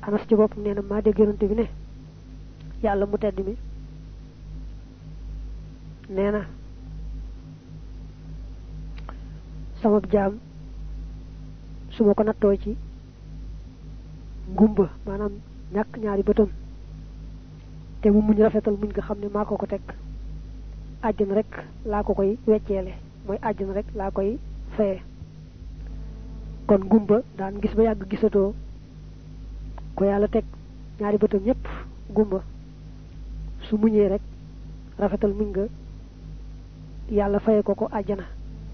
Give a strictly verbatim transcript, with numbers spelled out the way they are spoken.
Anas ci boppam nee na maa dégg yonent bi ne yàlla mu tedd mi nee na sama jaam su ma ko nattoo ci ngumba maanaam ñàkk ñaari bëtam te mu muñ rafetal muñ nga xam ne maa ko ko teg àjjana rek laa ko koy wecceele mooy àjjana rek laa koy faye kon ngumba daan gis ba yàgg gisatoo ko yàlla teg ñaari bëtam ñëpp gumba su muñee rek rafetal muñ nga yàlla faye ko ko àjjana